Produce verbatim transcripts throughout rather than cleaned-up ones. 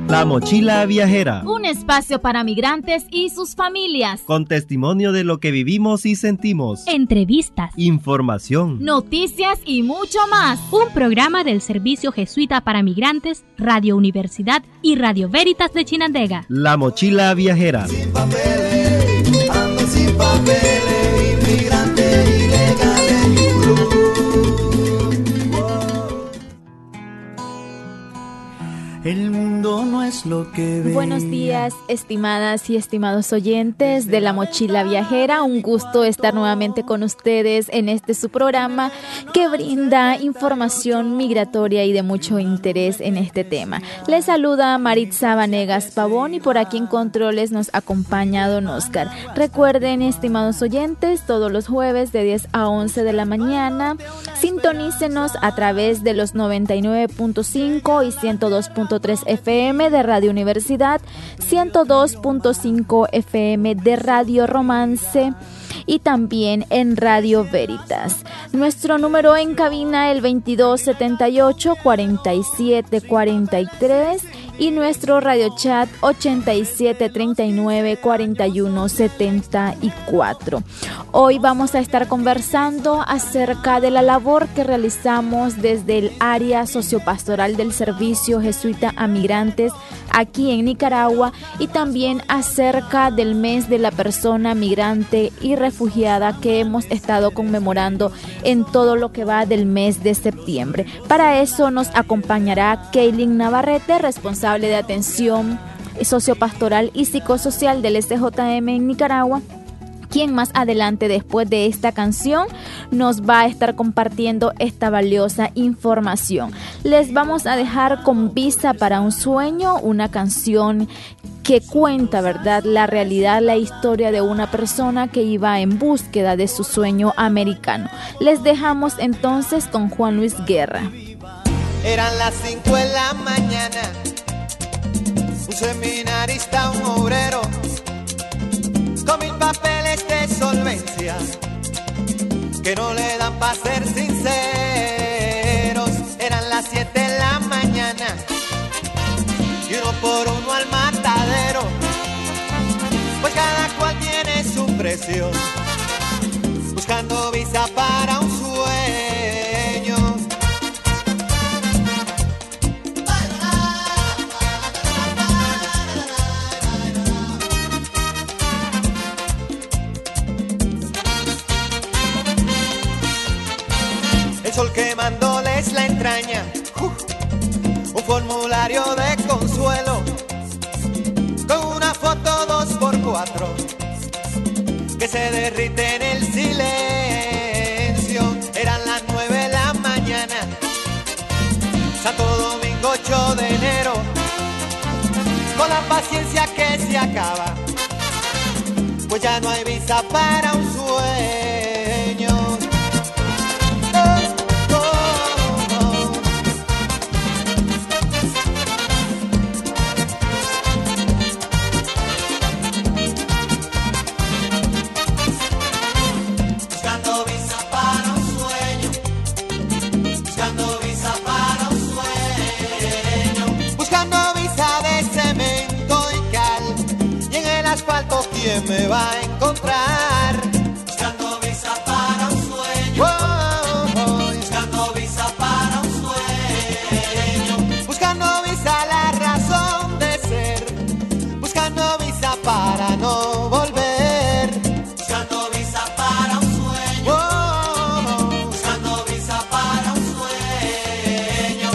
La Mochila Viajera. Un espacio para migrantes y sus familias. Con testimonio de lo que vivimos y sentimos. Entrevistas. Información. Noticias y mucho más. Un programa del Servicio Jesuita para Migrantes, Radio Universidad y Radio Veritas de Chinandega. La Mochila Viajera. Sin papeles, ando sin papeles, inmigrante ilegal. El mundo no es lo que ve. Buenos días, estimadas y estimados oyentes de La Mochila Viajera. Un gusto estar nuevamente con ustedes en este su programa que brinda información migratoria y de mucho interés en este tema. Les saluda Maritza Vanegas Pavón y por aquí en controles nos acompaña Don Oscar. Recuerden, estimados oyentes, todos los jueves de diez a once de la mañana, sintonícenos a través de los noventa y nueve punto cinco y ciento dos punto tres F M de Radio Universidad, ciento dos punto cinco F M de Radio Romance y también en Radio Veritas. Nuestro número en cabina el veintidós setenta y ocho cuarenta y siete cuarenta y tres y nuestro radio chat ochenta y siete treinta y nueve cuarenta y uno setenta y cuatro. Hoy vamos a estar conversando acerca de la labor que realizamos desde el área sociopastoral del Servicio Jesuita a Migrantes aquí en Nicaragua y también acerca del mes de la persona migrante y refugiada que hemos estado conmemorando en todo lo que va del mes de septiembre. Para eso nos acompañará Kaylin Navarrete, responsable de atención sociopastoral y psicosocial del S J M en Nicaragua, quien más adelante, después de esta canción, nos va a estar compartiendo esta valiosa información. Les vamos a dejar con Visa para un sueño, una canción que cuenta, ¿verdad?, la realidad, la historia de una persona que iba en búsqueda de su sueño americano. Les dejamos entonces con Juan Luis Guerra. Eran las cinco de la mañana, un seminarista, un obrero, con mil papeles de solvencia, que no le dan para ser sinceros. Eran las siete de la mañana, y uno por uno al matadero, pues cada cual tiene su precio, buscando visa para un sueño. El sol quemándoles la entraña, uh, un formulario de consuelo, con una foto dos por cuatro, que se derrite en el silencio. Eran las nueve de la mañana, Santo Domingo ocho de enero, con la paciencia que se acaba, pues ya no hay visa para un sueño. ¿Quién me va a encontrar? Buscando visa para un sueño. Oh, oh, oh. Buscando visa para un sueño. Buscando visa la razón de ser. Buscando visa para no volver. Buscando visa para un sueño. Oh, oh, oh. Buscando visa para un sueño.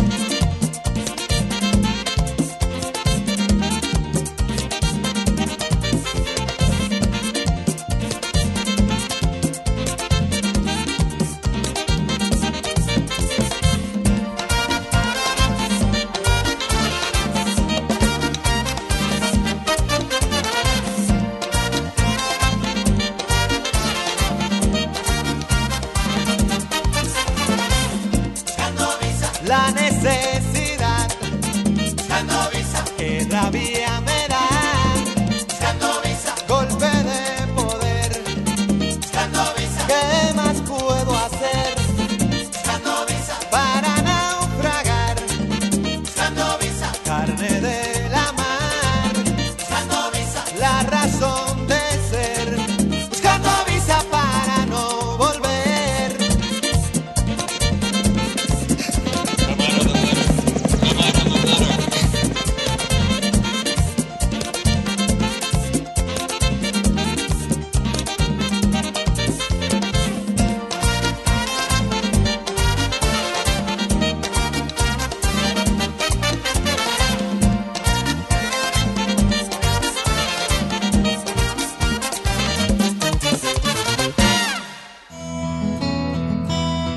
La necesidad, buscando visa, que rabia me da, buscando visa, golpe de poder, buscando visa, ¿qué más puedo hacer? Buscando visa, para naufragar, buscando visa, carne de la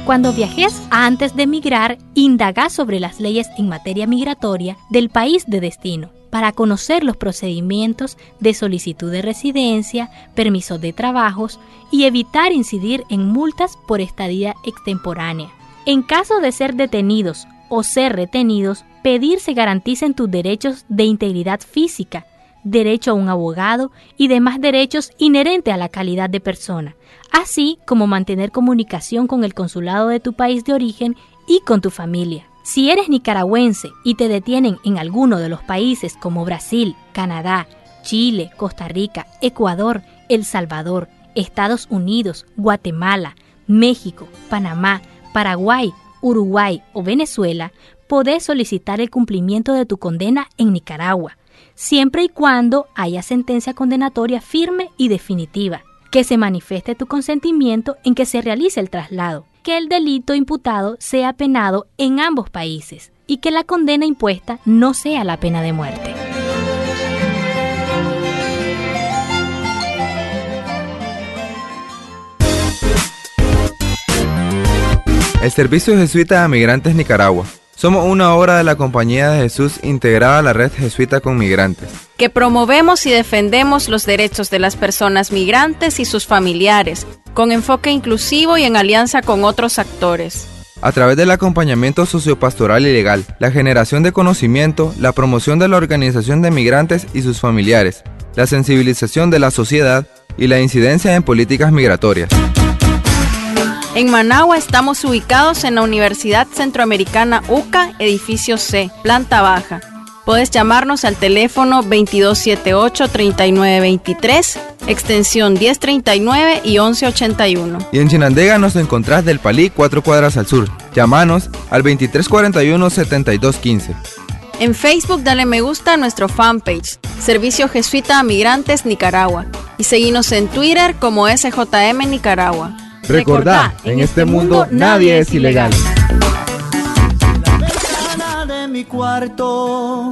Cuando viajes antes de migrar, indaga sobre las leyes en materia migratoria del país de destino para conocer los procedimientos de solicitud de residencia, permisos de trabajos y evitar incidir en multas por estadía extemporánea. En caso de ser detenidos o ser retenidos, pedir se garanticen tus derechos de integridad física, derecho a un abogado y demás derechos inherentes a la calidad de persona, así como mantener comunicación con el consulado de tu país de origen y con tu familia. Si eres nicaragüense y te detienen en alguno de los países como Brasil, Canadá, Chile, Costa Rica, Ecuador, El Salvador, Estados Unidos, Guatemala, México, Panamá, Paraguay, Uruguay o Venezuela, podés solicitar el cumplimiento de tu condena en Nicaragua, siempre y cuando haya sentencia condenatoria firme y definitiva, que se manifieste tu consentimiento en que se realice el traslado, que el delito imputado sea penado en ambos países y que la condena impuesta no sea la pena de muerte. El Servicio Jesuita a Migrantes Nicaragua. Somos una obra de la Compañía de Jesús integrada a la Red Jesuita con Migrantes, que promovemos y defendemos los derechos de las personas migrantes y sus familiares, con enfoque inclusivo y en alianza con otros actores. A través del acompañamiento sociopastoral y legal, la generación de conocimiento, la promoción de la organización de migrantes y sus familiares, la sensibilización de la sociedad y la incidencia en políticas migratorias. En Managua estamos ubicados en la Universidad Centroamericana U C A, edificio C, planta baja. Puedes llamarnos al teléfono veintidós setenta y ocho, treinta y nueve veintitrés, extensión diez treinta y nueve y once ochenta y uno. Y en Chinandega nos encontrás del Palí, cuatro cuadras al sur. Llámanos al veintitrés cuarenta y uno, setenta y dos quince. En Facebook dale me gusta a nuestro fanpage, Servicio Jesuita a Migrantes Nicaragua, y seguinos en Twitter como S J M Nicaragua. Recordá, en este mundo nadie es ilegal. De mi cuarto,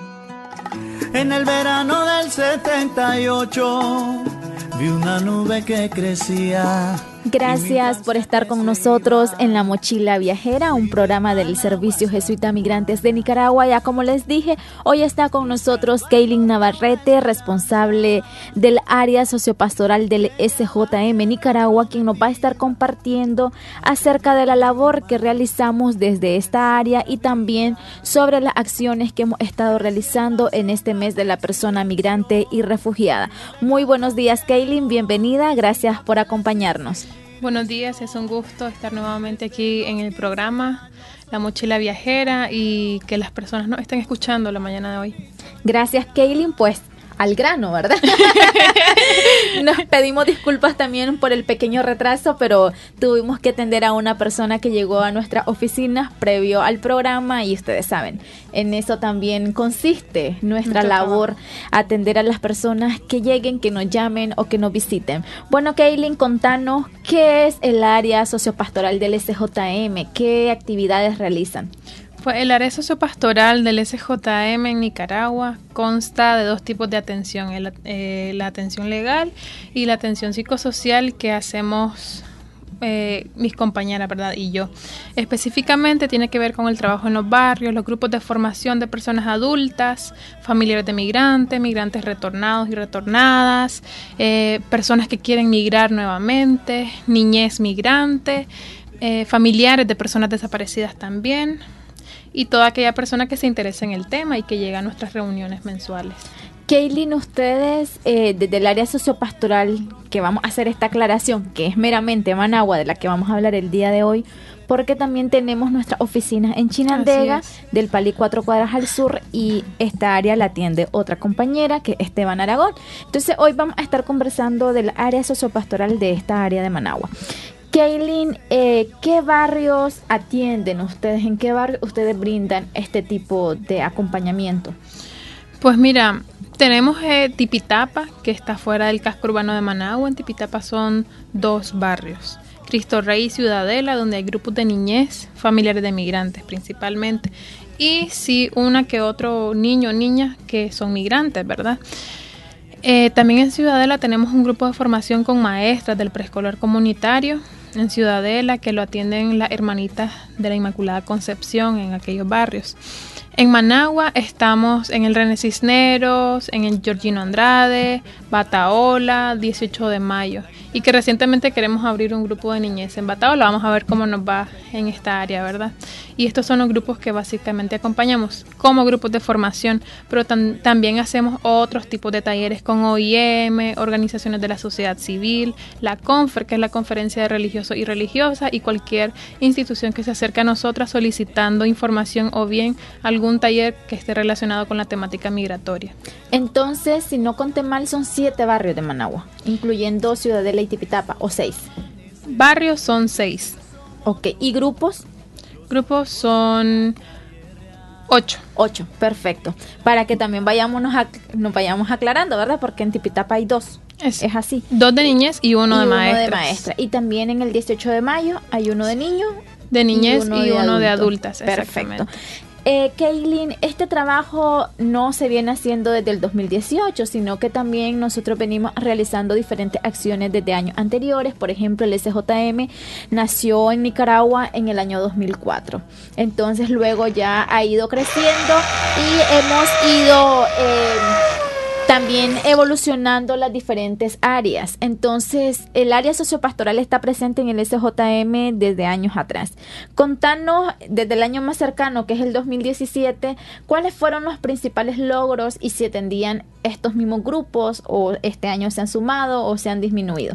en el verano del setenta y ocho, vi una nube que crecía. Gracias por estar con nosotros en La Mochila Viajera, un programa del Servicio Jesuita Migrantes de Nicaragua. Ya como les dije, hoy está con nosotros Kaylin Navarrete, responsable del área sociopastoral del S J M Nicaragua, quien nos va a estar compartiendo acerca de la labor que realizamos desde esta área y también sobre las acciones que hemos estado realizando en este mes de la persona migrante y refugiada. Muy buenos días, Kaylin, bienvenida, gracias por acompañarnos. Buenos días, es un gusto estar nuevamente aquí en el programa La Mochila Viajera y que las personas nos estén escuchando la mañana de hoy. Gracias, Kaylin, pues al grano, ¿verdad? Nos pedimos disculpas también por el pequeño retraso, pero tuvimos que atender a una persona que llegó a nuestras oficinas previo al programa y ustedes saben, en eso también consiste nuestra Mucho labor, trabajo. Atender a las personas que lleguen, que nos llamen o que nos visiten. Bueno, Kaylin, contanos qué es el área sociopastoral del S J M, qué actividades realizan. Pues el área sociopastoral del S J M en Nicaragua consta de dos tipos de atención, el, eh, la atención legal y la atención psicosocial que hacemos eh, mis compañeras, ¿verdad? Y yo. Específicamente tiene que ver con el trabajo en los barrios, los grupos de formación de personas adultas, familiares de migrantes, migrantes retornados y retornadas, eh, personas que quieren migrar nuevamente, niñez migrante, eh, familiares de personas desaparecidas también, y toda aquella persona que se interesa en el tema y que llega a nuestras reuniones mensuales. Kaylin, ustedes eh, desde el área sociopastoral, que vamos a hacer esta aclaración, que es meramente Managua, de la que vamos a hablar el día de hoy, porque también tenemos nuestras oficinas en Chinandega, del Palí cuatro cuadras al sur, y esta área la atiende otra compañera, que es Esteban Aragón. Entonces hoy vamos a estar conversando del área sociopastoral de esta área de Managua. Kaylin, eh, ¿qué barrios atienden ustedes? ¿En qué barrios ustedes brindan este tipo de acompañamiento? Pues mira, tenemos eh, Tipitapa, que está fuera del casco urbano de Managua. En Tipitapa son dos barrios, Cristo Rey y Ciudadela, donde hay grupos de niñez, familiares de migrantes principalmente, y sí una que otro niño o niña que son migrantes, ¿verdad? Eh, también en Ciudadela tenemos un grupo de formación con maestras del preescolar comunitario en Ciudadela, que lo atienden las hermanitas de la Inmaculada Concepción en aquellos barrios. En Managua estamos en el René Cisneros, en el Georgino Andrade, Bataola, dieciocho de mayo. Y que recientemente queremos abrir un grupo de niñez en Bataola. Vamos a ver cómo nos va en esta área, ¿verdad? Y estos son los grupos que básicamente acompañamos como grupos de formación, pero tam- también hacemos otros tipos de talleres con O I M, organizaciones de la sociedad civil, la CONFER, que es la Conferencia de Religiosos y Religiosas, y cualquier institución que se acerque a nosotras solicitando información o bien algún taller que esté relacionado con la temática migratoria. Entonces, si no conté mal, son siete barrios de Managua, incluyendo Ciudadela y Tipitapa, o seis. Barrios son seis. Ok, ¿y grupos? Grupos son ocho. Ocho, perfecto. Para que también vayámonos a, nos vayamos aclarando, ¿verdad? Porque en Tipitapa hay dos. Es, es así. Dos de niñez y uno, y de, uno maestras. de maestra. Y también en el dieciocho de mayo hay uno de niños. De niñez y uno, y de, uno de adultas. Perfecto. Eh, Kaylin, este trabajo no se viene haciendo desde el dos mil dieciocho, sino que también nosotros venimos realizando diferentes acciones desde años anteriores. Por ejemplo, el S J M nació en Nicaragua en el año dos mil cuatro. Entonces luego ya ha ido creciendo y hemos ido eh, también evolucionando las diferentes áreas. Entonces, el área sociopastoral está presente en el S J M desde años atrás. Contanos, desde el año más cercano, que es el dos mil diecisiete, ¿cuáles fueron los principales logros y si atendían estos mismos grupos o este año se han sumado o se han disminuido?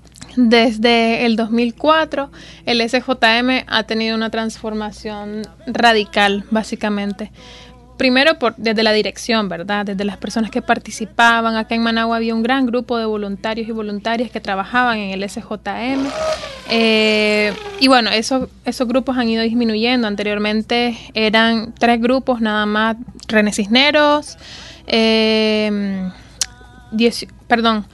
Desde el dos mil cuatro, el S J M ha tenido una transformación radical, básicamente. Primero por, desde la dirección, ¿verdad? Desde las personas que participaban. Acá en Managua había un gran grupo de voluntarios y voluntarias que trabajaban en el S J M. Eh, y bueno, eso, esos grupos han ido disminuyendo. Anteriormente eran tres grupos nada más. René Cisneros, eh, diez, perdón,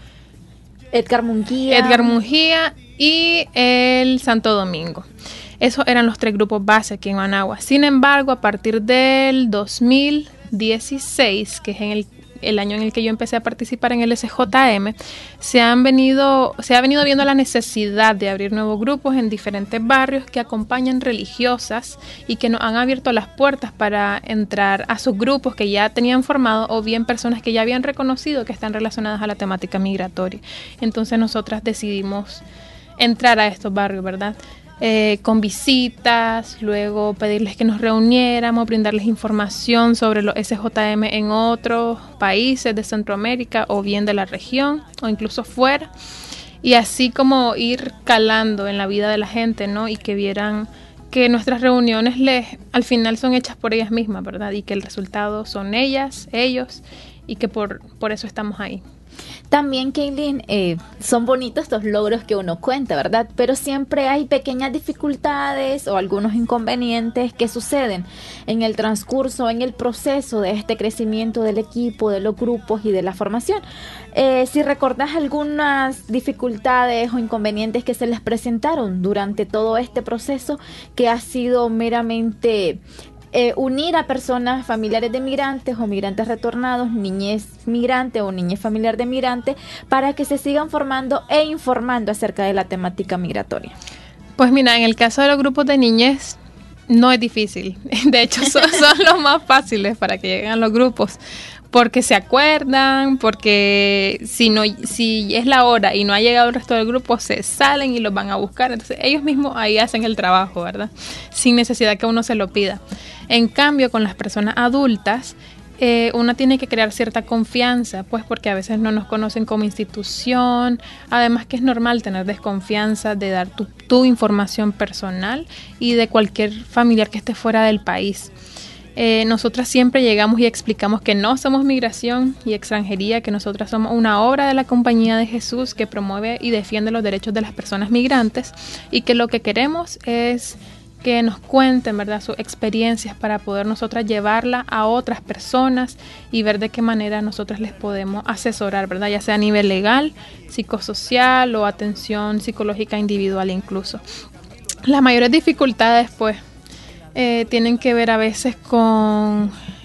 Edgar Mungía. Edgar Mungía y el Santo Domingo. Esos eran los tres grupos base aquí en Managua. Sin embargo, a partir del dos mil dieciséis, que es en el, el año en el que yo empecé a participar en el S J M, se han venido, se ha venido viendo la necesidad de abrir nuevos grupos en diferentes barrios que acompañan religiosas y que nos han abierto las puertas para entrar a sus grupos que ya tenían formado o bien personas que ya habían reconocido que están relacionadas a la temática migratoria. Entonces nosotras decidimos entrar a estos barrios, ¿verdad? Eh, con visitas, luego pedirles que nos reuniéramos, brindarles información sobre los S J M en otros países de Centroamérica o bien de la región o incluso fuera, y así como ir calando en la vida de la gente, ¿no? Y que vieran que nuestras reuniones les, al final son hechas por ellas mismas, ¿verdad? Y que el resultado son ellas, ellos, y que por, por eso estamos ahí. También, Kaylin, eh, son bonitos estos logros que uno cuenta, ¿verdad? Pero siempre hay pequeñas dificultades o algunos inconvenientes que suceden en el transcurso, en el proceso de este crecimiento del equipo, de los grupos y de la formación. Eh, si recordás algunas dificultades o inconvenientes que se les presentaron durante todo este proceso, que ha sido meramente Eh, unir a personas familiares de migrantes o migrantes retornados, niñez migrante o niñez familiar de migrante, para que se sigan formando e informando acerca de la temática migratoria. Pues mira, en el caso de los grupos de niñez no es difícil, de hecho son, son los más fáciles para que lleguen a los grupos, porque se acuerdan, porque si no, si es la hora y no ha llegado el resto del grupo, se salen y los van a buscar. Entonces ellos mismos ahí hacen el trabajo, ¿verdad? Sin necesidad que uno se lo pida. En cambio, con las personas adultas, eh, uno tiene que crear cierta confianza, pues porque a veces no nos conocen como institución. Además que es normal tener desconfianza de dar tu, tu información personal y de cualquier familiar que esté fuera del país. Eh, nosotras siempre llegamos y explicamos que no somos migración y extranjería, que nosotras somos una obra de la Compañía de Jesús que promueve y defiende los derechos de las personas migrantes y que lo que queremos es que nos cuenten, ¿verdad?, sus experiencias para poder nosotras llevarla a otras personas y ver de qué manera nosotras les podemos asesorar, ¿verdad?, ya sea a nivel legal, psicosocial o atención psicológica individual incluso. Las mayores dificultades, pues, Eh, tienen que ver a veces con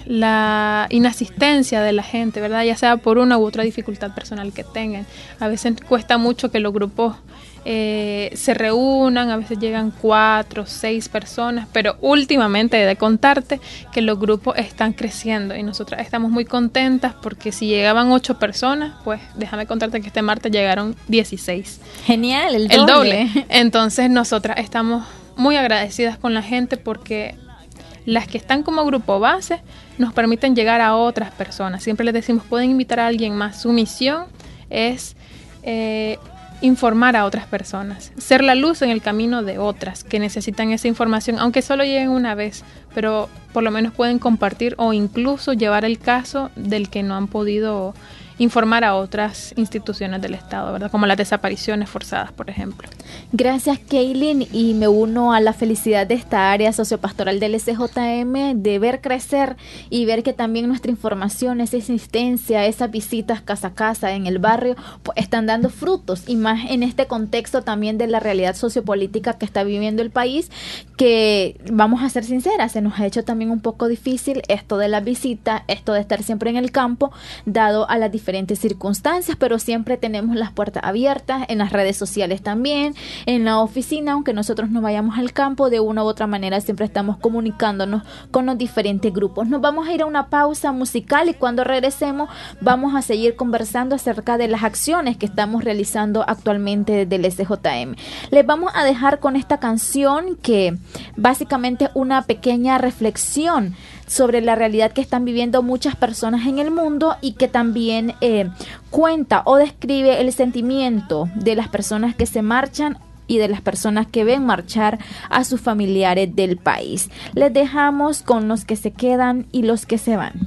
la inasistencia de la gente, ¿verdad? Ya sea por una u otra dificultad personal que tengan. A veces cuesta mucho que los grupos eh, se reúnan, a veces llegan cuatro, seis personas, pero últimamente he de contarte que los grupos están creciendo y nosotras estamos muy contentas porque si llegaban ocho personas, pues déjame contarte que este martes llegaron dieciséis. Genial, el doble. El doble. Entonces nosotras estamos muy agradecidas con la gente porque las que están como grupo base nos permiten llegar a otras personas. Siempre les decimos, pueden invitar a alguien más. Su misión es eh, informar a otras personas, ser la luz en el camino de otras que necesitan esa información, aunque solo lleguen una vez, pero por lo menos pueden compartir o incluso llevar el caso del que no han podido informar a otras instituciones del Estado, ¿verdad? Como las desapariciones forzadas, por ejemplo. Gracias, Kaylin, y me uno a la felicidad de esta área sociopastoral del S J M de ver crecer y ver que también nuestra información, esa existencia, esas visitas casa a casa en el barrio, pues están dando frutos, y más en este contexto también de la realidad sociopolítica que está viviendo el país, que vamos a ser sinceras, se nos ha hecho también un poco difícil esto de la visita, esto de estar siempre en el campo, dado a las diferentes circunstancias, pero siempre tenemos las puertas abiertas en las redes sociales también, en la oficina, aunque nosotros no vayamos al campo, de una u otra manera siempre estamos comunicándonos con los diferentes grupos. Nos vamos a ir a una pausa musical y cuando regresemos vamos a seguir conversando acerca de las acciones que estamos realizando actualmente desde el S J M. Les vamos a dejar con esta canción que básicamente es una pequeña reflexión sobre la realidad que están viviendo muchas personas en el mundo y que también eh, cuenta o describe el sentimiento de las personas que se marchan y de las personas que ven marchar a sus familiares del país. Les dejamos con los que se quedan y los que se van.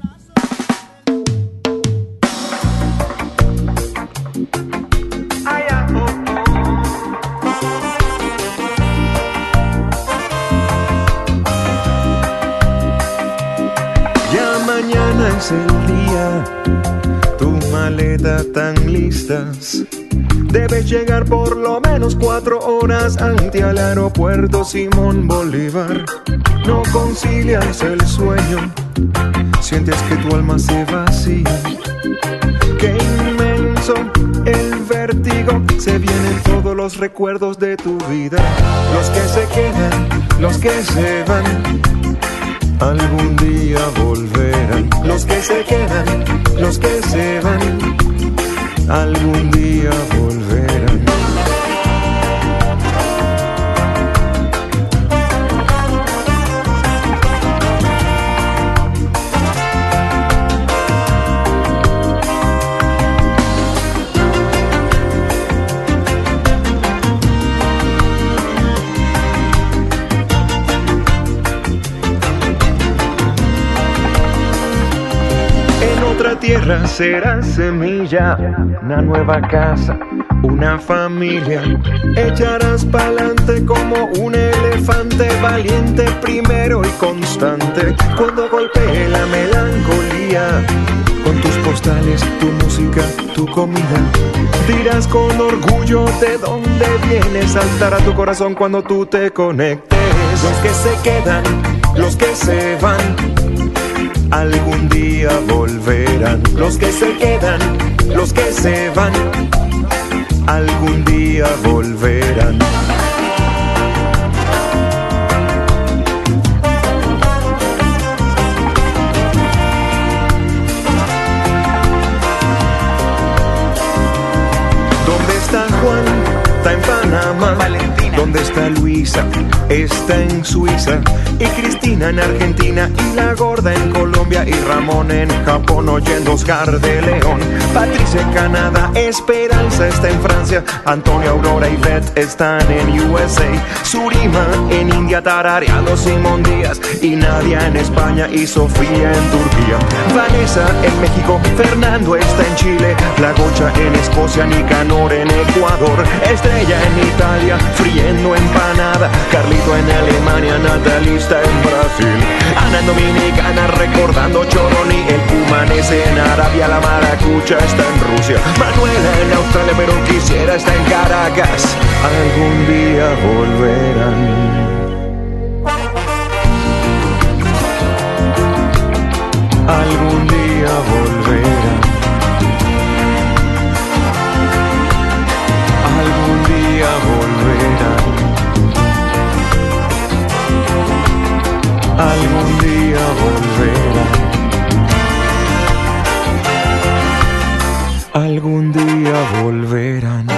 Mañana es el día, tu maleta tan listas. Debes llegar por lo menos cuatro horas antes al aeropuerto Simón Bolívar. No concilias el sueño, sientes que tu alma se vacía. Qué inmenso el vértigo, se vienen todos los recuerdos de tu vida. Los que se quedan, los que se van, algún día volverán. Los que se quedan, los que se van, algún día volverán. Tierra será semilla, una nueva casa, una familia. Echarás pa'lante como un elefante, valiente primero y constante. Cuando golpee la melancolía, con tus postales, tu música, tu comida, dirás con orgullo de dónde vienes. Saltará tu corazón cuando tú te conectes. Los que se quedan, los que se van, algún día volverán. Los que se quedan, los que se van, algún día volverán. ¿Dónde está Juan? Está en Panamá. Valentina. ¿Dónde está Luisa? Está en Suiza. Y Cristina en Argentina, y la gorda en Colombia, y Ramón en Japón oyendo Oscar de León. Patricia en Canadá, Esperanza está en Francia, Antonia, Aurora y Beth están en U S A. Surima en India tarareando Simón Díaz, y Nadia en España y Sofía en Turquía. Vanessa en México, Fernando está en Chile, La Gocha en Escocia, Nicanor en Ecuador, Estrella en Italia friendo empanada, Carlito en Alemania, Natalie en Brasil, Ana en Dominicana recordando Choroni, el Cumanese en Arabia, la Maracucha está en Rusia, Manuela en Australia pero quisiera estar en Caracas, algún día volverán. algún día volverán. Algún día volverán. Algún día volverán. Algún día volverán.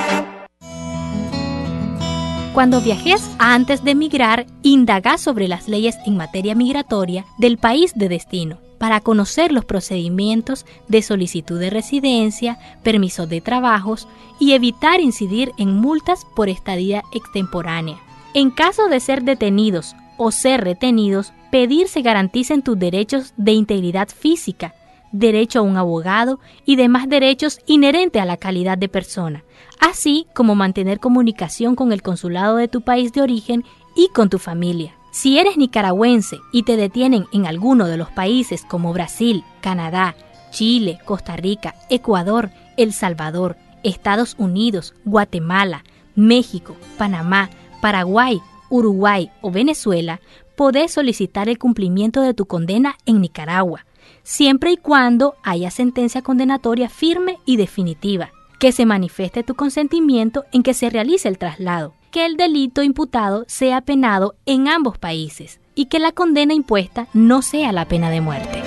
Cuando viajes antes de emigrar, indaga sobre las leyes en materia migratoria del país de destino para conocer los procedimientos de solicitud de residencia, permisos de trabajos y evitar incidir en multas por estadía extemporánea. En caso de ser detenidos o ser retenidos, pedir se garanticen tus derechos de integridad física, derecho a un abogado y demás derechos inherentes a la calidad de persona, así como mantener comunicación con el consulado de tu país de origen y con tu familia. Si eres nicaragüense y te detienen en alguno de los países como Brasil, Canadá, Chile, Costa Rica, Ecuador, El Salvador, Estados Unidos, Guatemala, México, Panamá, Paraguay, Uruguay o Venezuela, podés solicitar el cumplimiento de tu condena en Nicaragua, siempre y cuando haya sentencia condenatoria firme y definitiva, que se manifieste tu consentimiento en que se realice el traslado, que el delito imputado sea penado en ambos países y que la condena impuesta no sea la pena de muerte.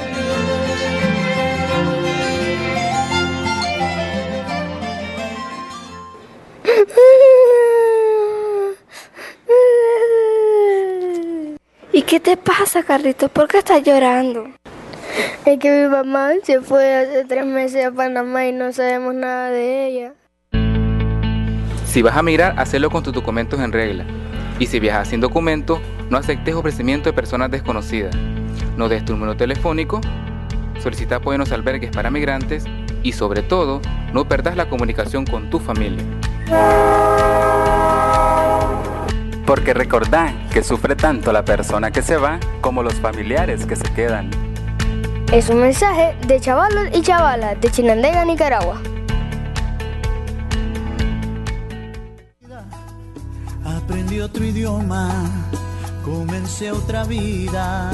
¿Y qué te pasa, Carlitos? ¿Por qué estás llorando? Es que mi mamá se fue hace tres meses a Panamá y no sabemos nada de ella. Si vas a migrar, hazlo con tus documentos en regla. Y si viajas sin documento, no aceptes ofrecimiento de personas desconocidas. No des tu número telefónico, solicita apoyo en los albergues para migrantes y, sobre todo, no perdas la comunicación con tu familia. Porque recordá que sufre tanto la persona que se va como los familiares que se quedan. Es un mensaje de chavalos y chavalas de Chinandega, Nicaragua. Aprendí otro idioma, comencé otra vida.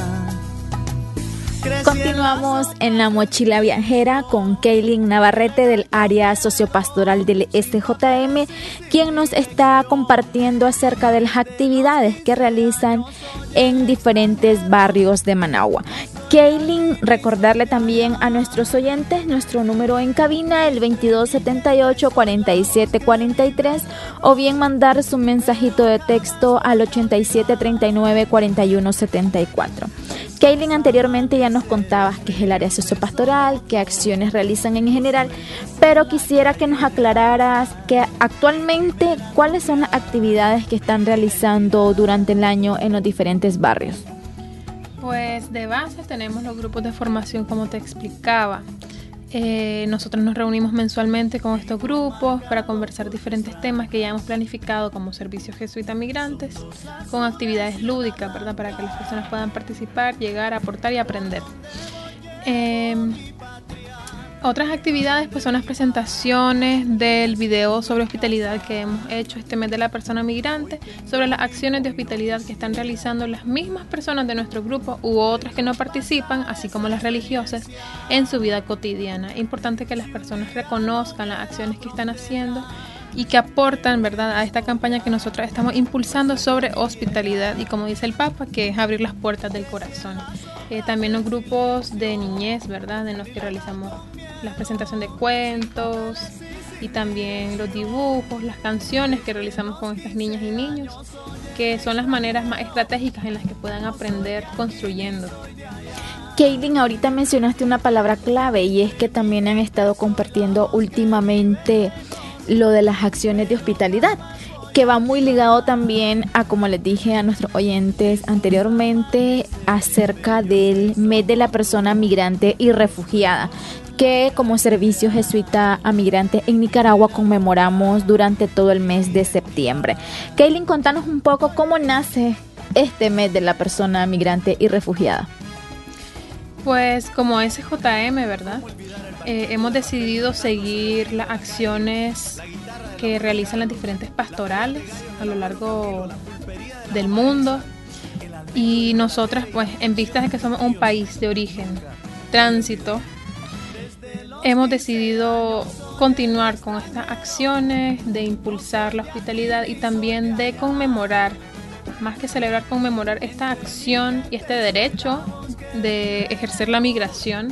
Continuamos en la mochila viajera con Kaylin Navarrete del área sociopastoral del S J M, quien nos está compartiendo acerca de las actividades que realizan en diferentes barrios de Managua. Kaylin, recordarle también a nuestros oyentes nuestro número en cabina, el veintidós setenta y ocho, cuarenta y siete cuarenta y tres, o bien mandar su mensajito de texto al ochenta y siete treinta y nueve cuarenta y uno setenta y cuatro. Kaylin, anteriormente ya nos contabas qué es el área sociopastoral, qué acciones realizan en general, pero quisiera que nos aclararas que actualmente cuáles son las actividades que están realizando durante el año en los diferentes barrios. Pues de base tenemos los grupos de formación, como te explicaba. Eh, nosotros nos reunimos mensualmente con estos grupos para conversar diferentes temas que ya hemos planificado como Servicio Jesuita Migrantes, con actividades lúdicas, ¿verdad? Para que las personas puedan participar, llegar, aportar y aprender. Eh, otras actividades pues son las presentaciones del video sobre hospitalidad que hemos hecho este mes de la persona migrante, sobre las acciones de hospitalidad que están realizando las mismas personas de nuestro grupo u otras que no participan, así como las religiosas, en su vida cotidiana. Es importante que las personas reconozcan las acciones que están haciendo y que aportan, ¿verdad?, a esta campaña que nosotros estamos impulsando sobre hospitalidad y, como dice el Papa, que es abrir las puertas del corazón. Eh, también los grupos de niñez, ¿verdad?, en los que realizamos la presentación de cuentos y también los dibujos, las canciones que realizamos con estas niñas y niños, que son las maneras más estratégicas en las que puedan aprender construyendo. Kaylin, ahorita mencionaste una palabra clave y es que también han estado compartiendo últimamente lo de las acciones de hospitalidad, que va muy ligado también a, como les dije a nuestros oyentes anteriormente, acerca del mes de la persona migrante y refugiada, que como Servicio Jesuita a Migrantes en Nicaragua conmemoramos durante todo el mes de septiembre. Kaylin, contanos un poco cómo nace este mes de la persona migrante y refugiada. Pues como S J M, ¿verdad? Eh, hemos decidido seguir las acciones que realizan las diferentes pastorales a lo largo del mundo, y nosotras, pues, en vistas de que somos un país de origen tránsito, hemos decidido continuar con estas acciones de impulsar la hospitalidad y también de conmemorar, más que celebrar, conmemorar esta acción y este derecho de ejercer la migración,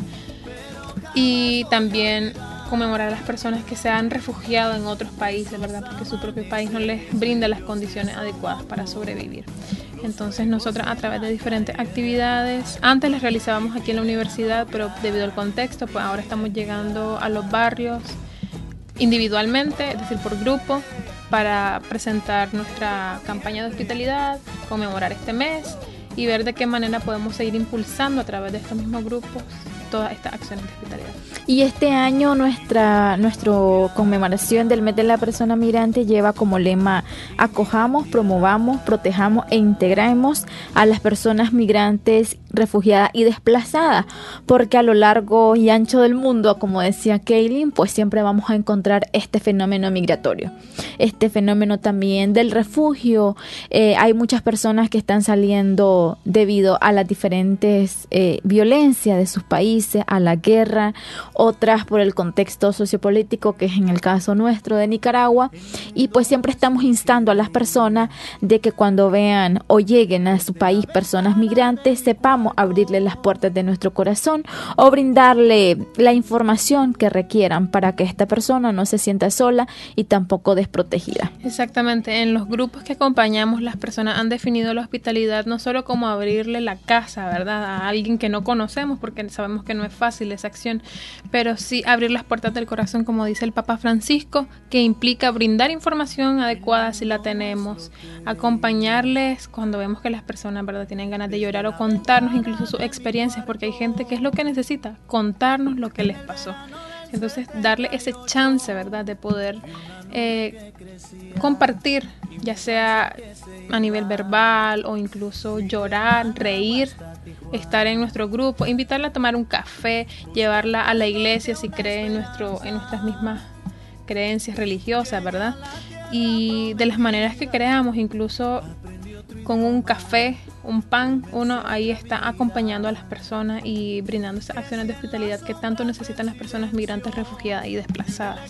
y también conmemorar a las personas que se han refugiado en otros países, ¿verdad? Porque su propio país no les brinda las condiciones adecuadas para sobrevivir. Entonces nosotros, a través de diferentes actividades, antes las realizábamos aquí en la universidad, pero debido al contexto, pues ahora estamos llegando a los barrios individualmente, es decir, por grupo, para presentar nuestra campaña de hospitalidad, conmemorar este mes y ver de qué manera podemos seguir impulsando a través de estos mismos grupos todas estas acciones de hospitalidad. Y este año nuestra nuestra conmemoración del mes de la persona migrante lleva como lema: acojamos, promovamos, protejamos e integremos a las personas migrantes, refugiadas y desplazadas, porque a lo largo y ancho del mundo, como decía Kaylin, pues siempre vamos a encontrar este fenómeno migratorio, este fenómeno también del refugio. Eh, hay muchas personas que están saliendo debido a las diferentes eh, violencias de sus países, a la guerra, otras por el contexto sociopolítico, que es en el caso nuestro de Nicaragua, y pues siempre estamos instando a las personas de que cuando vean o lleguen a su país personas migrantes, sepamos abrirle las puertas de nuestro corazón o brindarle la información que requieran para que esta persona no se sienta sola y tampoco desprotegida. Exactamente, en los grupos que acompañamos, las personas han definido la hospitalidad no solo como abrirle la casa, ¿verdad?, a alguien que no conocemos, porque sabemos que no es fácil esa acción, pero sí abrir las puertas del corazón, como dice el Papa Francisco, que implica brindar información adecuada si la tenemos, acompañarles cuando vemos que las personas, ¿verdad?, tienen ganas de llorar o contarnos incluso sus experiencias, porque hay gente que es lo que necesita, contarnos lo que les pasó. Entonces, darle ese chance, ¿verdad?, de poder eh, compartir, ya sea a nivel verbal o incluso llorar, reír, estar en nuestro grupo, invitarla a tomar un café, llevarla a la iglesia si cree en, nuestro, en nuestras mismas creencias religiosas, ¿verdad? Y de las maneras que creamos, incluso con un café, un pan, uno ahí está acompañando a las personas y brindando esas acciones de hospitalidad que tanto necesitan las personas migrantes, refugiadas y desplazadas.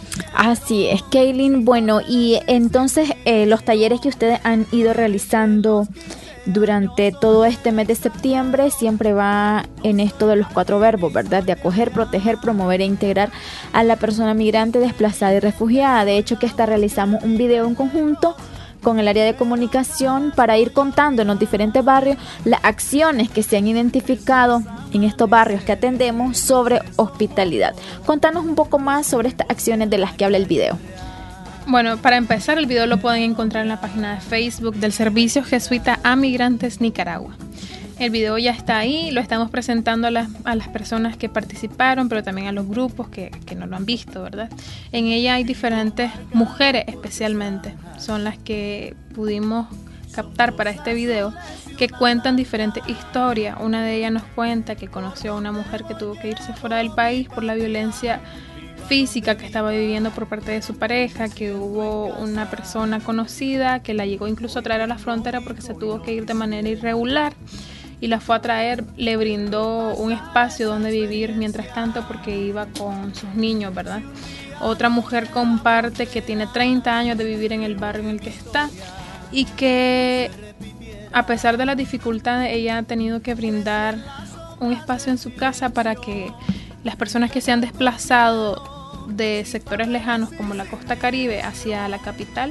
Así es, Kaylin. Bueno, y entonces eh, los talleres que ustedes han ido realizando durante todo este mes de septiembre siempre va en esto de los cuatro verbos, ¿verdad? De acoger, proteger, promover e integrar a la persona migrante, desplazada y refugiada. De hecho, que hasta realizamos un video en conjunto con el área de comunicación para ir contando en los diferentes barrios las acciones que se han identificado en estos barrios que atendemos sobre hospitalidad. Contanos un poco más sobre estas acciones de las que habla el video. Bueno, para empezar, el video lo pueden encontrar en la página de Facebook del Servicio Jesuita a Migrantes Nicaragua. El video ya está ahí, lo estamos presentando a las, a las personas que participaron, pero también a los grupos que, que no lo han visto, ¿verdad? En ella hay diferentes mujeres especialmente, son las que pudimos captar para este video, que cuentan diferentes historias. Una de ellas nos cuenta que conoció a una mujer que tuvo que irse fuera del país por la violencia física que estaba viviendo por parte de su pareja, que hubo una persona conocida que la llegó incluso a traer a la frontera porque se tuvo que ir de manera irregular y la fue a traer, le brindó un espacio donde vivir mientras tanto porque iba con sus niños, ¿verdad? Otra mujer comparte que tiene treinta años de vivir en el barrio en el que está y que a pesar de las dificultades ella ha tenido que brindar un espacio en su casa para que las personas que se han desplazado de sectores lejanos como la costa caribe hacia la capital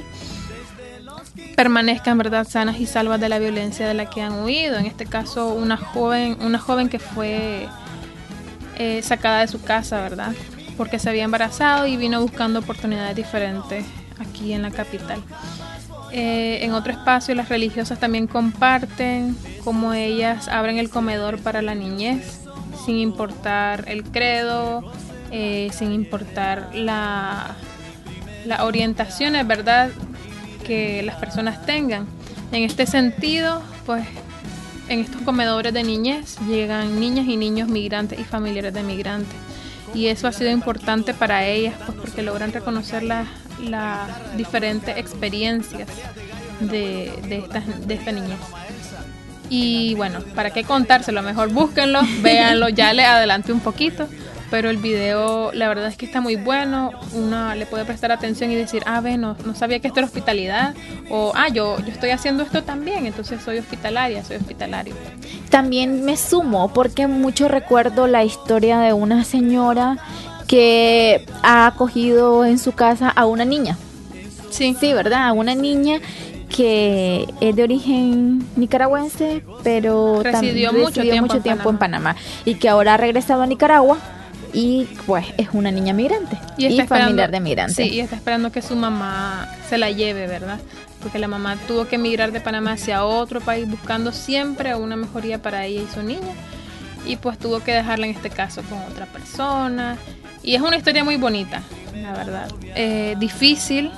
permanezcan, ¿verdad?, sanas y salvas de la violencia de la que han huido. En este caso, una joven, una joven que fue eh, sacada de su casa, ¿verdad?, porque se había embarazado y vino buscando oportunidades diferentes aquí en la capital. Eh, en otro espacio, las religiosas también comparten cómo ellas abren el comedor para la niñez, sin importar el credo, eh, sin importar la, la orientaciones, ¿verdad?, que las personas tengan. En este sentido, pues, en estos comedores de niñez llegan niñas y niños migrantes y familiares de migrantes. Y eso ha sido importante para ellas, pues, porque logran reconocer las las diferentes experiencias de, de, esta, de esta niñez. Y bueno, ¿para qué contárselo? Mejor búsquenlo, véanlo, ya le adelanté un poquito, pero el video la verdad es que está muy bueno. Uno le puede prestar atención y decir, ah, ve, no, no sabía que esto era hospitalidad, o ah, yo, yo estoy haciendo esto también, entonces soy hospitalaria, soy hospitalario. También me sumo porque mucho recuerdo la historia de una señora que ha acogido en su casa a una niña. Sí. Sí, ¿verdad? A una niña que es de origen nicaragüense, pero residió tam- mucho residió tiempo, mucho en, tiempo Panamá. en Panamá y que ahora ha regresado a Nicaragua y pues es una niña migrante y, y familiar de migrantes. Sí, y está esperando que su mamá se la lleve, ¿verdad? Porque la mamá tuvo que emigrar de Panamá hacia otro país buscando siempre una mejoría para ella y su niña, y pues tuvo que dejarla en este caso con otra persona. Y es una historia muy bonita, la verdad. Eh, difícil,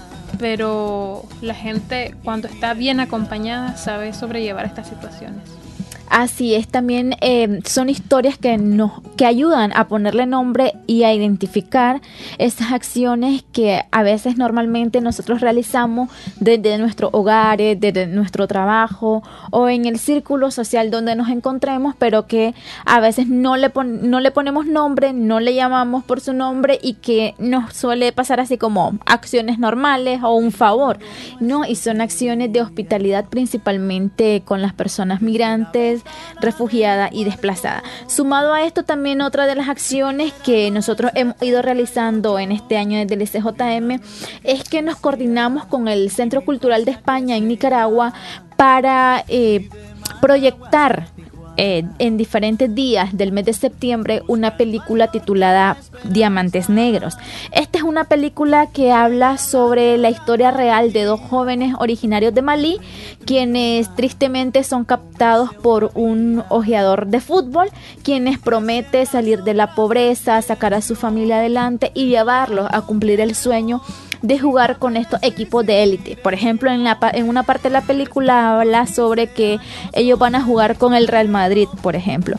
pero la gente cuando está bien acompañada sabe sobrellevar estas situaciones. Así es, también eh, son historias que nos que ayudan a ponerle nombre y a identificar esas acciones que a veces normalmente nosotros realizamos desde nuestros hogares, desde nuestro trabajo o en el círculo social donde nos encontremos, pero que a veces no le pon, no le ponemos nombre, no le llamamos por su nombre y que nos suele pasar así como acciones normales o un favor, ¿no? Y son acciones de hospitalidad principalmente con las personas migrantes, refugiada y desplazada. Sumado a esto también otra de las acciones que nosotros hemos ido realizando en este año desde el C J M es que nos coordinamos con el Centro Cultural de España en Nicaragua para eh, proyectar Eh, en diferentes días del mes de septiembre una película titulada Diamantes Negros. Esta es una película que habla sobre la historia real de dos jóvenes originarios de Malí, quienes tristemente son captados por un ojeador de fútbol, quienes promete salir de la pobreza, sacar a su familia adelante y llevarlos a cumplir el sueño de jugar con estos equipos de élite. Por ejemplo, en, la, en una parte de la película habla sobre que ellos van a jugar con el Real Madrid, por ejemplo,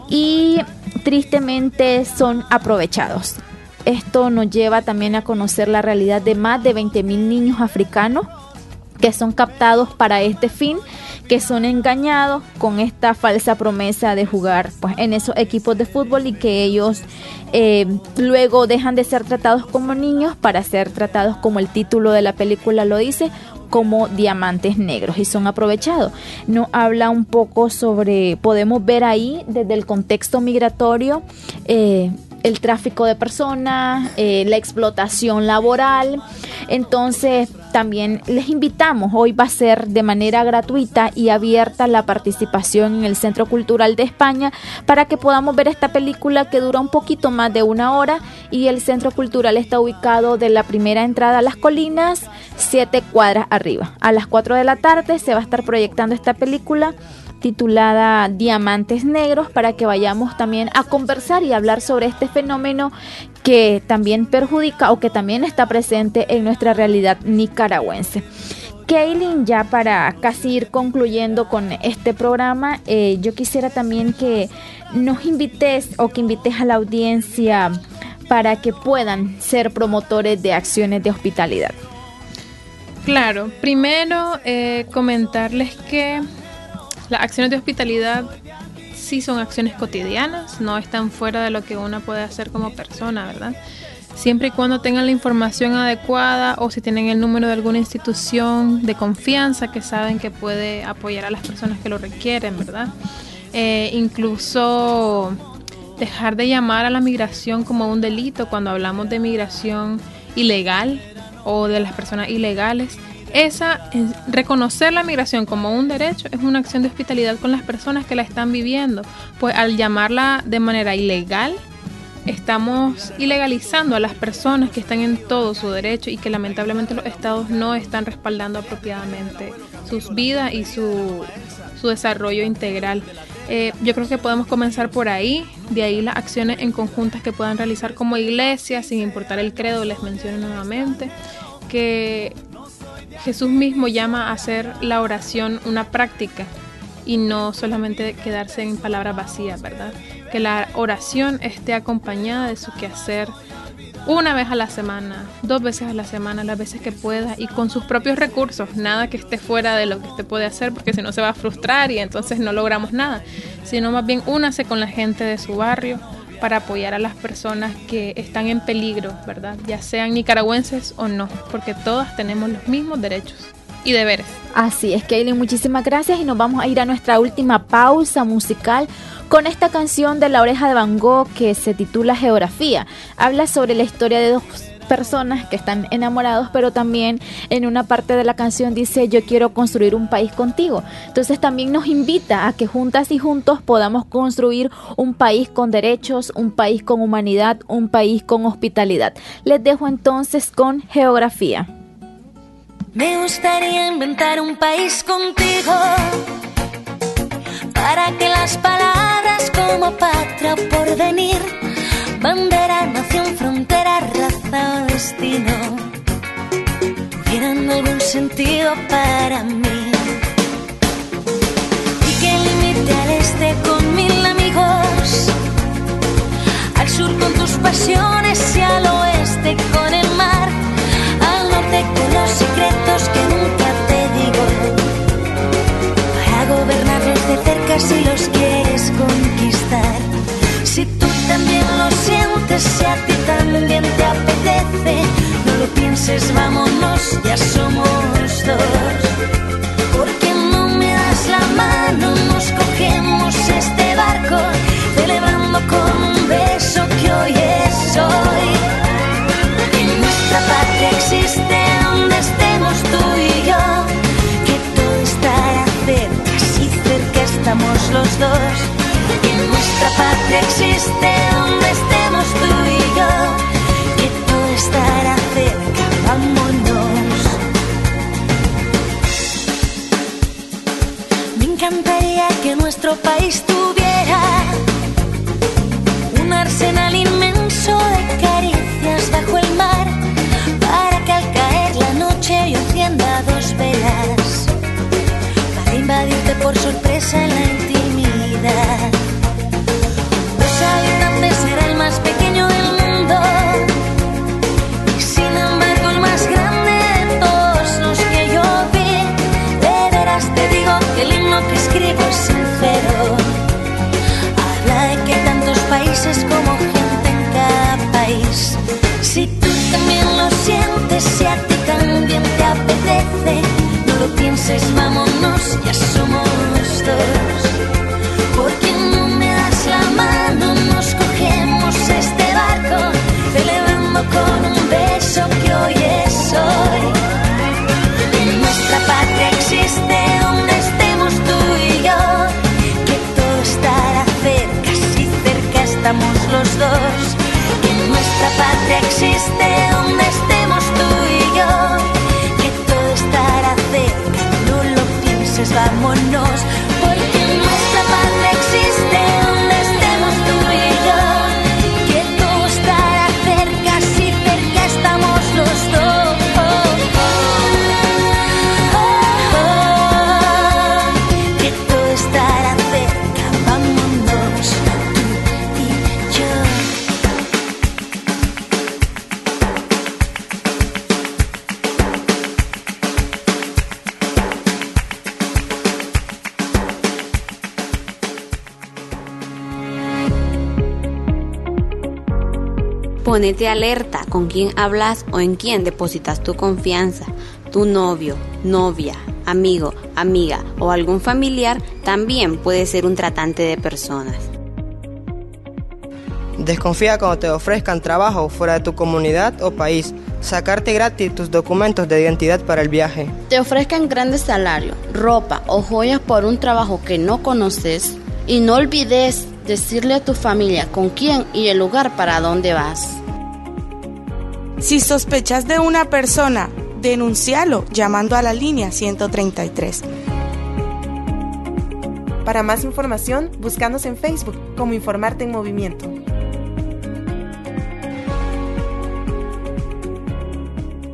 y tristemente son aprovechados. Esto nos lleva también a conocer la realidad de más de veinte mil niños africanos que son captados para este fin, que son engañados con esta falsa promesa de jugar pues en esos equipos de fútbol y que ellos eh, luego dejan de ser tratados como niños para ser tratados, como el título de la película lo dice, como diamantes negros, y son aprovechados. Nos habla un poco sobre, podemos ver ahí desde el contexto migratorio, eh, el tráfico de personas, eh, la explotación laboral. Entonces también les invitamos, hoy va a ser de manera gratuita y abierta la participación en el Centro Cultural de España para que podamos ver esta película que dura un poquito más de una hora, y el Centro Cultural está ubicado de la primera entrada a Las Colinas, siete cuadras arriba. A las cuatro de la tarde se va a estar proyectando esta película titulada Diamantes Negros, para que vayamos también a conversar y hablar sobre este fenómeno que también perjudica o que también está presente en nuestra realidad nicaragüense. Kaylin, ya para casi ir concluyendo con este programa, eh, yo quisiera también que nos invites o que invites a la audiencia para que puedan ser promotores de acciones de hospitalidad. Claro, primero eh, comentarles que las acciones de hospitalidad sí son acciones cotidianas, no están fuera de lo que uno puede hacer como persona, ¿verdad? Siempre y cuando tengan la información adecuada o si tienen el número de alguna institución de confianza que saben que puede apoyar a las personas que lo requieren, ¿verdad? Eh, incluso dejar de llamar a la migración como un delito cuando hablamos de migración ilegal o de las personas ilegales. Esa, reconocer la migración como un derecho es una acción de hospitalidad con las personas que la están viviendo, pues al llamarla de manera ilegal estamos ilegalizando a las personas que están en todo su derecho y que lamentablemente los estados no están respaldando apropiadamente sus vidas y su, su desarrollo integral. Eh, yo creo que podemos comenzar por ahí, de ahí las acciones en conjuntas que puedan realizar como iglesia, sin importar el credo, les menciono nuevamente, que Jesús mismo llama a hacer la oración una práctica y no solamente quedarse en palabras vacías, ¿verdad? Que la oración esté acompañada de su quehacer una vez a la semana, dos veces a la semana, las veces que pueda y con sus propios recursos, nada que esté fuera de lo que usted puede hacer porque si no se va a frustrar y entonces no logramos nada, sino más bien únase con la gente de su barrio para apoyar a las personas que están en peligro, ¿verdad? Ya sean nicaragüenses o no, porque todas tenemos los mismos derechos y deberes. Así es, Kaylin, muchísimas gracias y nos vamos a ir a nuestra última pausa musical con esta canción de La Oreja de Van Gogh que se titula Geografía. Habla sobre la historia de dos personas que están enamorados, pero también en una parte de la canción dice yo quiero construir un país contigo. Entonces también nos invita a que juntas y juntos podamos construir un país con derechos, un país con humanidad, un país con hospitalidad. Les dejo entonces con Geografía. Me gustaría inventar un país contigo para que las palabras como patria o porvenir, bandera, nación, frontera, raza o destino tuvieran algún sentido para mí. Y que limite al este con mil amigos, al sur con tus pasiones y al oeste con el mar, al norte con los secretos que nunca te digo, para gobernarlos de cerca si los quieres conquistar. Si tú también lo sientes, si a ti también te apetece, no lo pienses, vámonos, ya somos dos. Porque no me das la mano, nos cogemos este barco, celebrando con un beso que hoy es hoy. En nuestra patria existe donde estemos tú y yo, que todo estará cerca, si cerca estamos los dos. En nuestra patria existe donde estemos tú y yo, que todo estará cerca, vámonos. Me encantaría que nuestro país tuviera un arsenal inmenso de caricias bajo el mar, para que al caer la noche yo encienda dos velas, para invadirte por sorpresa en la intimidad. Los habitantes será el más pequeño del mundo y sin embargo el más grande de todos los que yo vi. De veras te digo que el himno que escribo es sincero, habla de que hay tantos países como gente en cada país. Si tú también lo sientes, si a ti también te apetece, no lo pienses, vámonos, ya somos dos. Porque no me das la mano, nos cogemos este barco, celebrando con un beso que hoy es hoy. En nuestra patria existe donde estemos tú y yo, que todo estará cerca, si cerca estamos los dos. Que en nuestra patria existe donde estemos tú y yo, que todo estará cerca, no lo pienses, vámonos. Porque en nuestra patria existe donde estemos tú y yo, que todo estará cerca, si cerca estamos los dos. Oh, oh, oh, oh, que todo estará cerca, vámonos tú y yo. Ponete alerta con quién hablas o en quién depositas tu confianza. Tu novio, novia, amigo, amiga o algún familiar también puede ser un tratante de personas. Desconfía cuando te ofrezcan trabajo fuera de tu comunidad o país. Sacarte gratis tus documentos de identidad para el viaje. Te ofrezcan grandes salarios, ropa o joyas por un trabajo que no conoces. Y no olvides decirle a tu familia con quién y el lugar para dónde vas. Si sospechas de una persona, denúncialo llamando a la línea ciento treinta y tres. Para más información, búscanos en Facebook como Informarte en Movimiento.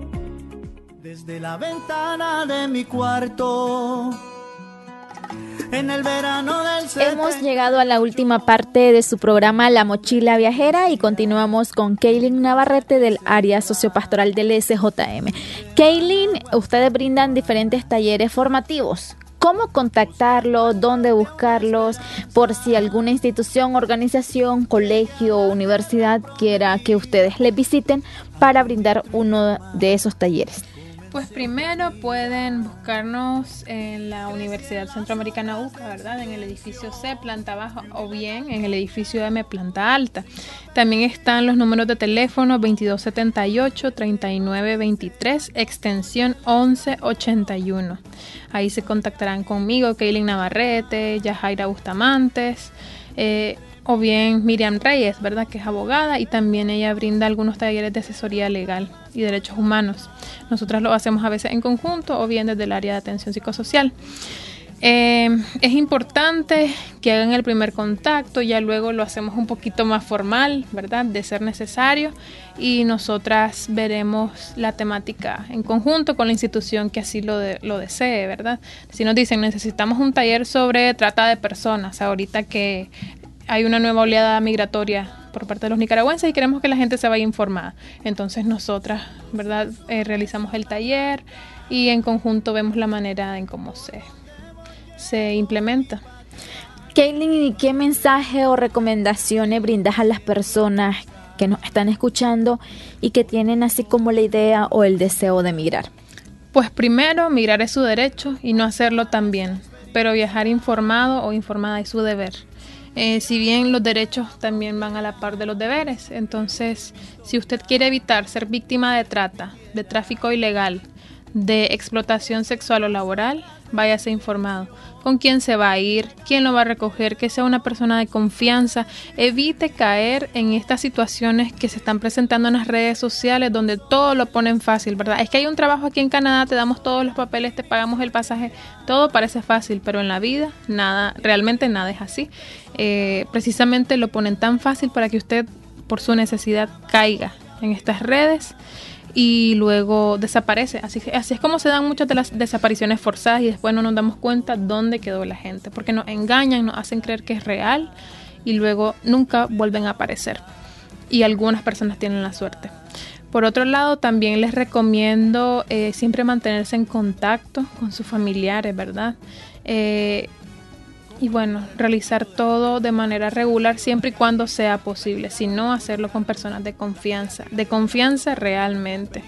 Desde la ventana de mi cuarto, en el verano del setenta. Hemos llegado a la última parte de su programa La Mochila Viajera y continuamos con Kaylin Navarrete del área sociopastoral del S J M. Kaylin, ustedes brindan diferentes talleres formativos. ¿Cómo contactarlos? ¿Dónde buscarlos? Por si alguna institución, organización, colegio o universidad quiera que ustedes les visiten para brindar uno de esos talleres. Pues primero pueden buscarnos en la Universidad Centroamericana U C A, ¿verdad? En el edificio C, planta baja, o bien en el edificio M, planta alta. También están los números de teléfono veintidós setenta y ocho, treinta y nueve veintitrés, extensión once ochenta y uno. Ahí se contactarán conmigo, Kaylin Navarrete, Yajaira Bustamantes, eh, o bien Miriam Reyes, ¿verdad? Que es abogada y también ella brinda algunos talleres de asesoría legal y derechos humanos. Nosotras lo hacemos a veces en conjunto o bien desde el área de atención psicosocial. Eh, es importante que hagan el primer contacto, ya luego lo hacemos un poquito más formal, ¿verdad? De ser necesario, y nosotras veremos la temática en conjunto con la institución que así lo, de, lo desee, ¿verdad? Si nos dicen necesitamos un taller sobre trata de personas, ahorita que hay una nueva oleada migratoria por parte de los nicaragüenses y queremos que la gente se vaya informada. Entonces nosotras, ¿verdad? Eh, realizamos el taller y en conjunto vemos la manera en cómo se, se implementa. Kaylin, ¿y qué mensaje o recomendaciones brindas a las personas que nos están escuchando y que tienen así como la idea o el deseo de migrar? Pues primero, migrar es su derecho y no hacerlo también, pero viajar informado o informada es su deber. Eh, si bien los derechos también van a la par de los deberes, entonces si usted quiere evitar ser víctima de trata, de tráfico ilegal, de explotación sexual o laboral, váyase informado. ¿Con quién se va a ir? ¿Quién lo va a recoger? Que sea una persona de confianza. Evite caer en estas situaciones que se están presentando en las redes sociales donde todo lo ponen fácil, ¿verdad? Es que hay un trabajo aquí en Canadá, te damos todos los papeles, te pagamos el pasaje, todo parece fácil, pero en la vida nada, realmente nada es así. Eh, precisamente lo ponen tan fácil para que usted, por su necesidad, caiga en estas redes y luego desaparece. Así, así es como se dan muchas de las desapariciones forzadas y después no nos damos cuenta dónde quedó la gente, porque nos engañan, nos hacen creer que es real y luego nunca vuelven a aparecer. Y algunas personas tienen la suerte. Por otro lado, también les recomiendo eh, siempre mantenerse en contacto con sus familiares, ¿verdad? Eh, Y bueno, realizar todo de manera regular siempre y cuando sea posible, si no hacerlo con personas de confianza, de confianza realmente.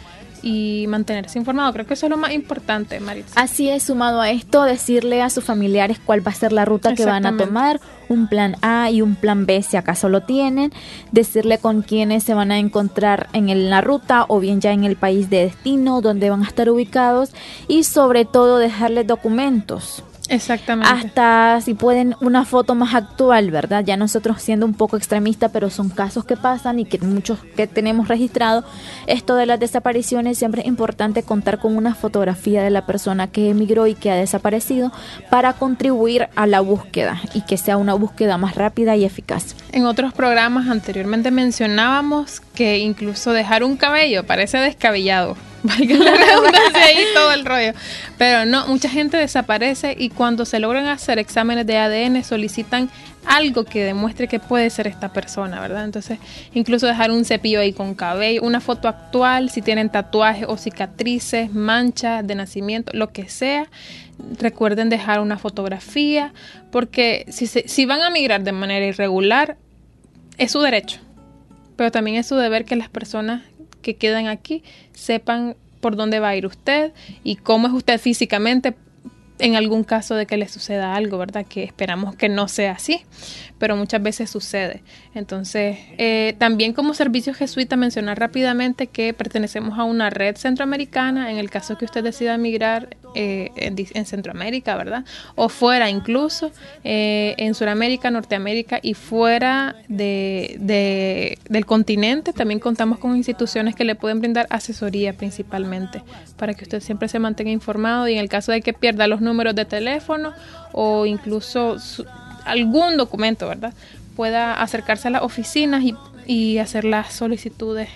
Y mantenerse informado, creo que eso es lo más importante, Maritza. Así es, sumado a esto, decirle a sus familiares cuál va a ser la ruta que van a tomar, un plan A y un plan B si acaso lo tienen, decirle con quiénes se van a encontrar en el, la ruta o bien ya en el país de destino, donde van a estar ubicados y sobre todo dejarles documentos. Exactamente. Hasta si pueden una foto más actual, ¿verdad? Ya nosotros siendo un poco extremistas, pero son casos que pasan y que muchos que tenemos registrado. Esto de las desapariciones, siempre es importante contar con una fotografía de la persona que emigró y que ha desaparecido para contribuir a la búsqueda y que sea una búsqueda más rápida y eficaz. En otros programas anteriormente mencionábamos que incluso dejar un cabello parece descabellado. Valga la redundancia ahí todo el rollo. Pero no, mucha gente desaparece y cuando se logran hacer exámenes de A D N solicitan algo que demuestre que puede ser esta persona, ¿verdad? Entonces, incluso dejar un cepillo ahí con cabello, una foto actual, si tienen tatuajes o cicatrices, manchas de nacimiento, lo que sea, recuerden dejar una fotografía, porque si, se, si van a migrar de manera irregular, es su derecho, pero también es su deber que las personas que quedan aquí sepan por dónde va a ir usted y cómo es usted físicamente en algún caso de que le suceda algo, ¿verdad? Que esperamos que no sea así, pero muchas veces sucede. Entonces, eh, también como servicio jesuita mencionar rápidamente que pertenecemos a una red centroamericana en el caso que usted decida emigrar eh, en, en Centroamérica, ¿verdad? O fuera incluso, eh, en Sudamérica, Norteamérica y fuera de, de, del continente, también contamos con instituciones que le pueden brindar asesoría principalmente, para que usted siempre se mantenga informado y en el caso de que pierda los números de teléfono o incluso su, algún documento, ¿verdad? Pueda acercarse a las oficinas y, y hacer las solicitudes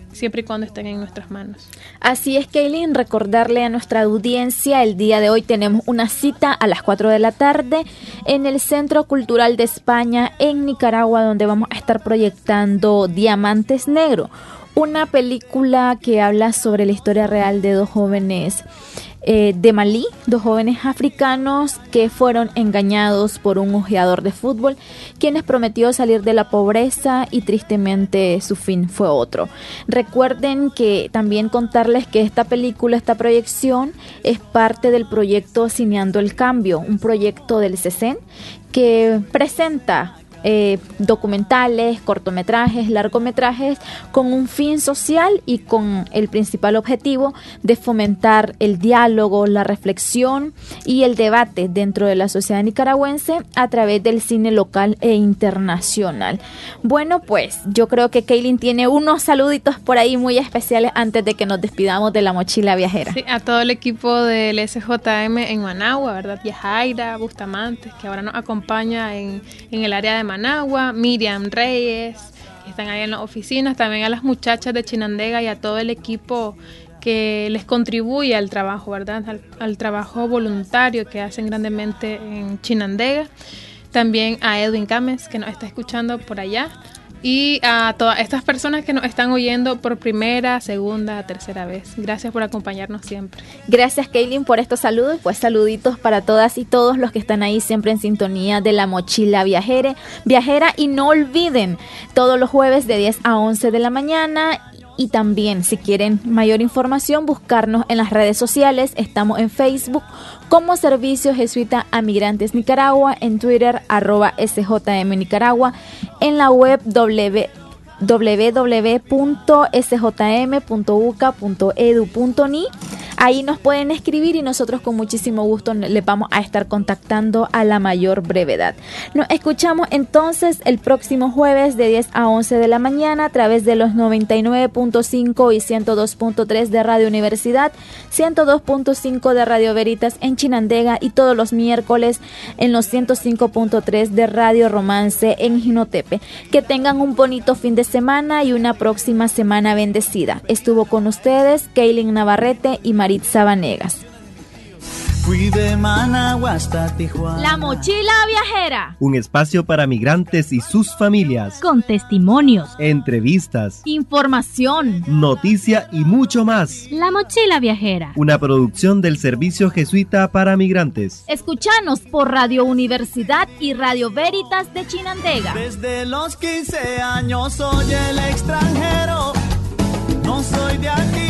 siempre y cuando estén en nuestras manos. Así es, Kaylin, recordarle a nuestra audiencia, el día de hoy tenemos una cita a las cuatro de la tarde en el Centro Cultural de España en Nicaragua, donde vamos a estar proyectando Diamantes Negros, una película que habla sobre la historia real de dos jóvenes eh, de Malí, dos jóvenes africanos que fueron engañados por un ojeador de fútbol, quienes prometió salir de la pobreza y tristemente su fin fue otro. Recuerden que también contarles que esta película, esta proyección, es parte del proyecto Cineando el Cambio, un proyecto del C E C E N que presenta Eh, documentales, cortometrajes, largometrajes con un fin social y con el principal objetivo de fomentar el diálogo, la reflexión y el debate dentro de la sociedad nicaragüense a través del cine local e internacional. Bueno, pues yo creo que Kaylin tiene unos saluditos por ahí muy especiales antes de que nos despidamos de la mochila viajera. Sí, a todo el equipo del S J M en Managua, ¿verdad? Yajaira Bustamante, que ahora nos acompaña en, en el área de Managua, Miriam Reyes, que están ahí en las oficinas, también a las muchachas de Chinandega y a todo el equipo que les contribuye al trabajo, ¿verdad? Al, al trabajo voluntario que hacen grandemente en Chinandega. También a Edwin Gámez, que nos está escuchando por allá. Y a todas estas personas que nos están oyendo por primera, segunda, tercera vez. Gracias por acompañarnos siempre. Gracias, Kaylin, por estos saludos. Pues saluditos para todas y todos los que están ahí siempre en sintonía de la mochila viajera. Viajera y no olviden, todos los jueves de diez a once de la mañana. Y también, si quieren mayor información, buscarnos en las redes sociales. Estamos en Facebook como Servicio Jesuita a Migrantes Nicaragua, en Twitter, arroba S J M Nicaragua, en la web w w w punto s j m punto u c a punto e d u punto n i. Ahí nos pueden escribir y nosotros con muchísimo gusto les vamos a estar contactando a la mayor brevedad. Nos escuchamos entonces el próximo jueves de diez a once de la mañana a través de los noventa y nueve punto cinco y ciento dos punto tres de Radio Universidad, ciento dos punto cinco de Radio Veritas en Chinandega y todos los miércoles en los ciento cinco punto tres de Radio Romance en Jinotepe. Que tengan un bonito fin de semana y una próxima semana bendecida. Estuvo con ustedes Kaylin Navarrete y Maritza Vanegas. Fui de Managua hasta Tijuana. La mochila viajera. Un espacio para migrantes y sus familias. Con testimonios, entrevistas, información, noticia y mucho más. La mochila viajera. Una producción del Servicio Jesuita para Migrantes. Escúchanos por Radio Universidad y Radio Veritas de Chinandega. Desde los quince años soy el extranjero. No soy de aquí.